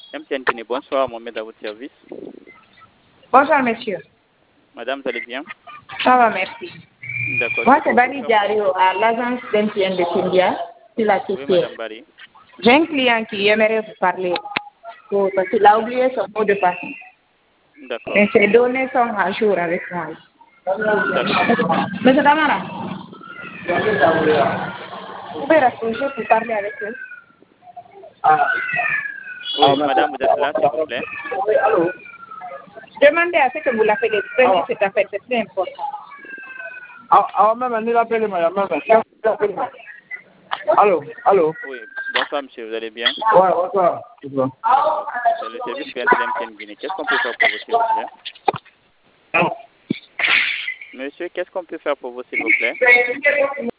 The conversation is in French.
MTN Guinée, bonsoir, Mohamed à votre service. Bonsoir, monsieur. Madame, vous allez bien? Ça va, merci. D'accord. Moi, c'est Bani Diario à l'agence d'MTN de Kindia, sur la Oui, caissière. Madame Bari. J'ai un client qui aimerait vous parler parce qu'il a oublié son mot de passe. D'accord. Mais ses données sont à jour avec moi. D'accord. Monsieur Damara, vous pouvez rapprocher pour parler avec eux. Oui, madame, vous êtes là, s'il vous plaît. Allô? Demandez à ce que vous l'appelez. Prenez cet appel, c'est très important. Allô, allô. Oui, bonsoir, monsieur, vous allez bien? Ouais, bonsoir. D'accord. C'est le service clientèle MTN Guinée. Qu'est-ce qu'on peut faire pour vous, s'il vous plaît? Monsieur, qu'est-ce qu'on peut faire pour vous, s'il vous plaît?